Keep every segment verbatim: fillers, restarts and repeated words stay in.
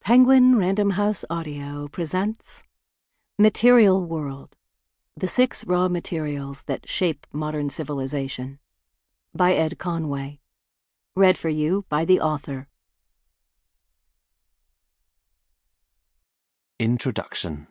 Penguin Random House Audio presents Material World, The Six Raw Materials That Shape Modern Civilization, by Ed Conway. Read for you by the author. Introduction.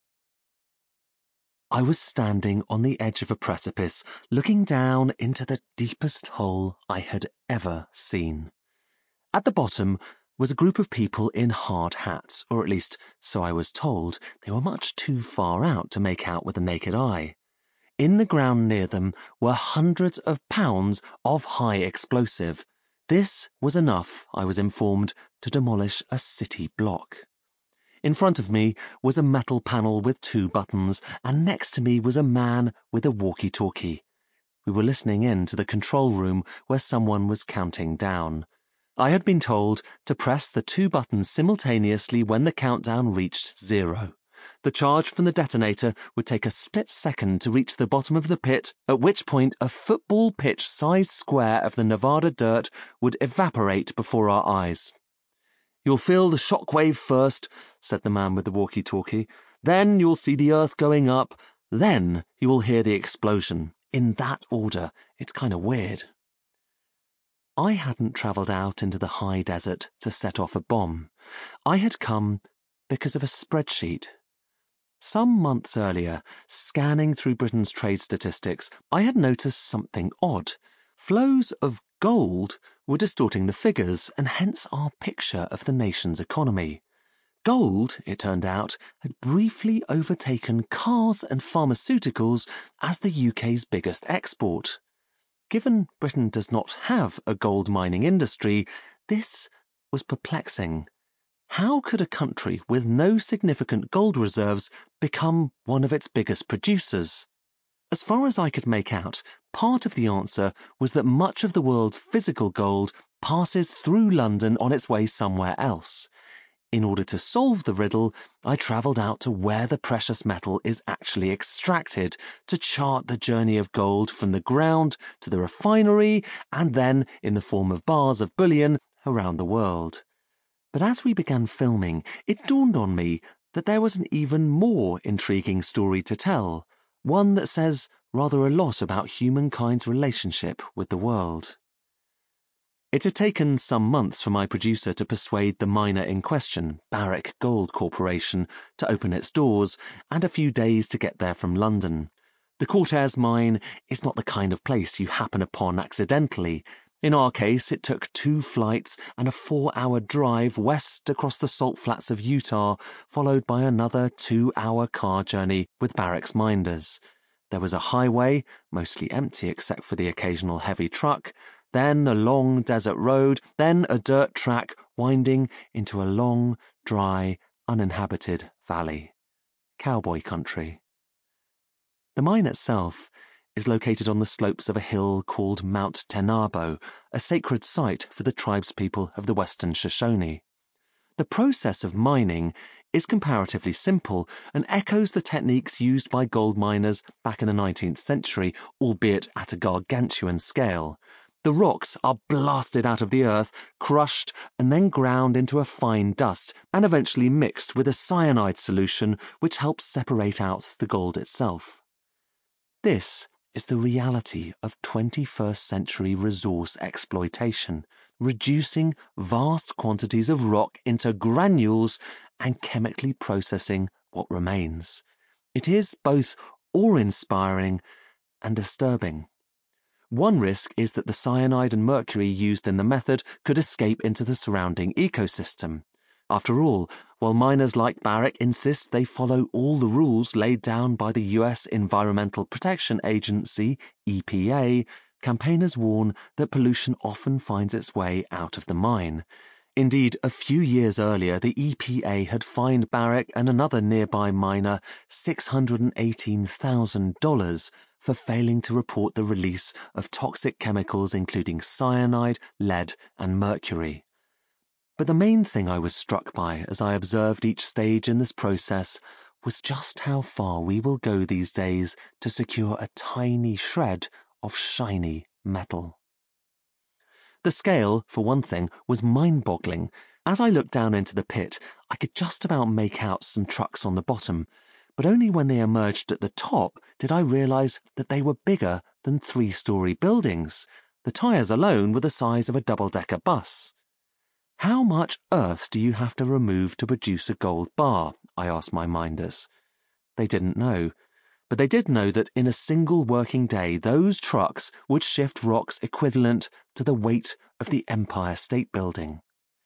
I was standing on the edge of a precipice, looking down into the deepest hole I had ever seen. At the bottom was a group of people in hard hats, or at least so I was told. They were much too far out to make out with the naked eye. In the ground near them were hundreds of pounds of high explosive. This was enough, I was informed, to demolish a city block. In front of me was a metal panel with two buttons, and next to me was a man with a walkie-talkie. We were listening in to the control room where someone was counting down. I had been told to press the two buttons simultaneously when the countdown reached zero. The charge from the detonator would take a split second to reach the bottom of the pit, at which point a football pitch-sized square of the Nevada dirt would evaporate before our eyes. "You'll feel the shockwave first," said the man with the walkie-talkie. "Then you'll see the earth going up. Then you will hear the explosion. In that order. It's kind of weird." I hadn't travelled out into the high desert to set off a bomb. I had come because of a spreadsheet. Some months earlier, scanning through Britain's trade statistics, I had noticed something odd. Flows of gold were distorting the figures, and hence our picture of the nation's economy. Gold, it turned out, had briefly overtaken cars and pharmaceuticals as the U K's biggest export. Given Britain does not have a gold mining industry, this was perplexing. How could a country with no significant gold reserves become one of its biggest producers? As far as I could make out, part of the answer was that much of the world's physical gold passes through London on its way somewhere else. In order to solve the riddle, I travelled out to where the precious metal is actually extracted to chart the journey of gold from the ground to the refinery and then, in the form of bars of bullion, around the world. But as we began filming, it dawned on me that there was an even more intriguing story to tell, one that says rather a lot about humankind's relationship with the world. It had taken some months for my producer to persuade the miner in question, Barrick Gold Corporation, to open its doors, and a few days to get there from London. The Cortez mine is not the kind of place you happen upon accidentally. In our case, it took two flights and a four-hour drive west across the salt flats of Utah, followed by another two-hour car journey with Barrick's minders. There was a highway, mostly empty except for the occasional heavy truck, then a long desert road, then a dirt track winding into a long, dry, uninhabited valley. Cowboy country. The mine itself is located on the slopes of a hill called Mount Tenabo, a sacred site for the tribespeople of the Western Shoshone. The process of mining is comparatively simple and echoes the techniques used by gold miners back in the nineteenth century, albeit at a gargantuan scale. The rocks are blasted out of the earth, crushed, and then ground into a fine dust, and eventually mixed with a cyanide solution which helps separate out the gold itself. This is the reality of twenty-first century resource exploitation, reducing vast quantities of rock into granules and chemically processing what remains. It is both awe-inspiring and disturbing. One risk is that the cyanide and mercury used in the method could escape into the surrounding ecosystem. After all, while miners like Barrick insist they follow all the rules laid down by the U S Environmental Protection Agency, E P A, campaigners warn that pollution often finds its way out of the mine. Indeed, a few years earlier, the E P A had fined Barrick and another nearby miner six hundred eighteen thousand dollars for failing to report the release of toxic chemicals including cyanide, lead, and mercury. But the main thing I was struck by as I observed each stage in this process was just how far we will go these days to secure a tiny shred of shiny metal. The scale, for one thing, was mind-boggling. As I looked down into the pit, I could just about make out some trucks on the bottom, but only when they emerged at the top did I realise that they were bigger than three-storey buildings. The tyres alone were the size of a double-decker bus. "How much earth do you have to remove to produce a gold bar?" I asked my minders. They didn't know, but they did know that in a single working day those trucks would shift rocks equivalent to the weight of the Empire State Building.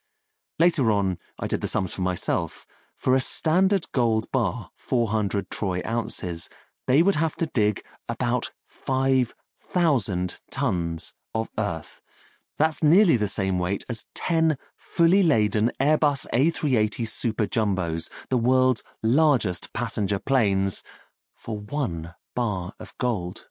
Later on, I did the sums for myself. For a standard gold bar, four hundred troy ounces, they would have to dig about five thousand tons of earth. That's nearly the same weight as ten fully laden Airbus A three eighty Super Jumbos, the world's largest passenger planes, for one bar of gold.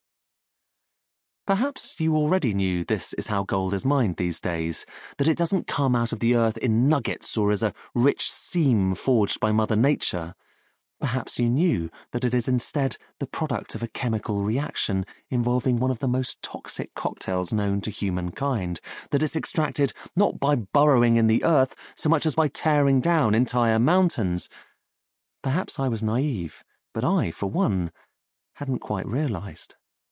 Perhaps you already knew this is how gold is mined these days, that it doesn't come out of the earth in nuggets or as a rich seam forged by Mother Nature. Perhaps you knew that it is instead the product of a chemical reaction involving one of the most toxic cocktails known to humankind, that it's extracted not by burrowing in the earth so much as by tearing down entire mountains. Perhaps I was naive, but I, for one, hadn't quite realised.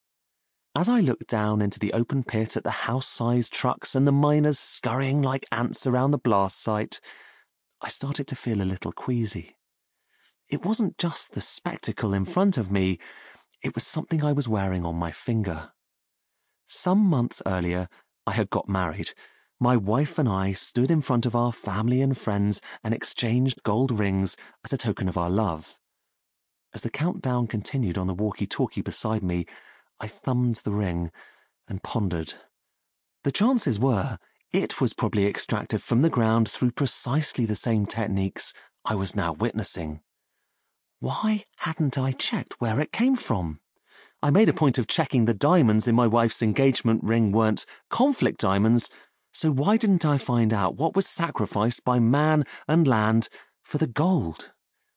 As I looked down into the open pit at the house-sized trucks and the miners scurrying like ants around the blast site, I started to feel a little queasy. It wasn't just the spectacle in front of me, it was something I was wearing on my finger. Some months earlier, I had got married. My wife and I stood in front of our family and friends and exchanged gold rings as a token of our love. As the countdown continued on the walkie-talkie beside me, I thumbed the ring and pondered. The chances were it was probably extracted from the ground through precisely the same techniques I was now witnessing. Why hadn't I checked where it came from? I made a point of checking the diamonds in my wife's engagement ring weren't conflict diamonds, so why didn't I find out what was sacrificed by man and land for the gold?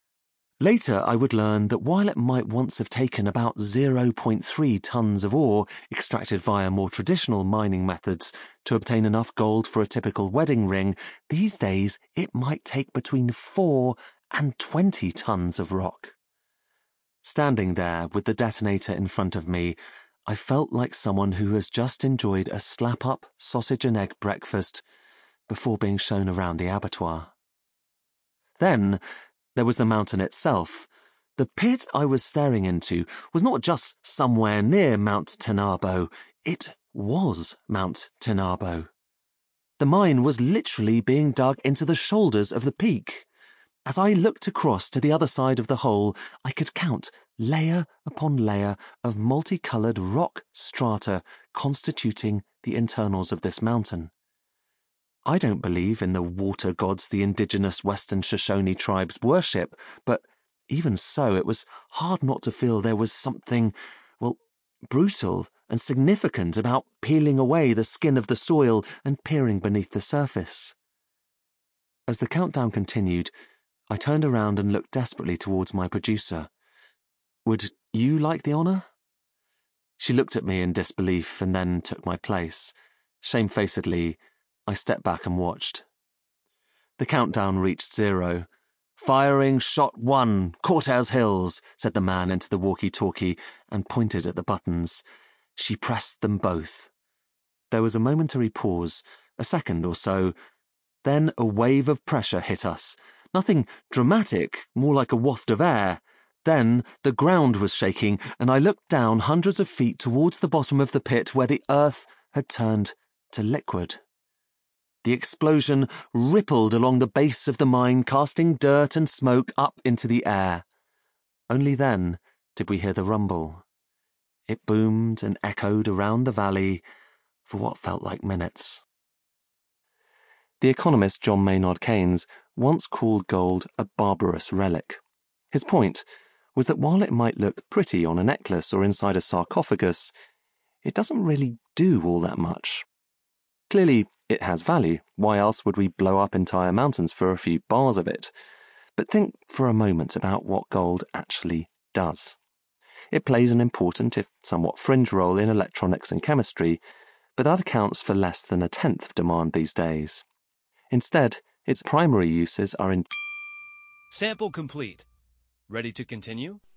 Later, I would learn that while it might once have taken about zero point three tons of ore extracted via more traditional mining methods to obtain enough gold for a typical wedding ring, these days it might take between four and twenty tons of rock. Standing there with the detonator in front of me, I felt like someone who has just enjoyed a slap-up sausage and egg breakfast before being shown around the abattoir. Then there was the mountain itself. The pit I was staring into was not just somewhere near Mount Tenabo, it was Mount Tenabo. The mine was literally being dug into the shoulders of the peak. As I looked across to the other side of the hole, I could count layer upon layer of multicoloured rock strata constituting the internals of this mountain. I don't believe in the water gods the indigenous Western Shoshone tribes worship, but even so, it was hard not to feel there was something, well, brutal and significant about peeling away the skin of the soil and peering beneath the surface. As the countdown continued, I turned around and looked desperately towards my producer. "Would you like the honour?" She looked at me in disbelief and then took my place. Shamefacedly, I stepped back and watched. The countdown reached zero. "Firing shot one, Cortez Hills," said the man into the walkie-talkie and pointed at the buttons. She pressed them both. There was a momentary pause, a second or so. Then a wave of pressure hit us. Nothing dramatic, more like a waft of air. Then the ground was shaking, and I looked down hundreds of feet towards the bottom of the pit where the earth had turned to liquid. The explosion rippled along the base of the mine, casting dirt and smoke up into the air. Only then did we hear the rumble. It boomed and echoed around the valley for what felt like minutes. The economist John Maynard Keynes once called gold a barbarous relic. His point was that while it might look pretty on a necklace or inside a sarcophagus, it doesn't really do all that much. Clearly, it has value. Why else would we blow up entire mountains for a few bars of it? But think for a moment about what gold actually does. It plays an important, if somewhat fringe role in electronics and chemistry, but that accounts for less than a tenth of demand these days. Instead, Its primary uses are in Sample complete. Ready to continue?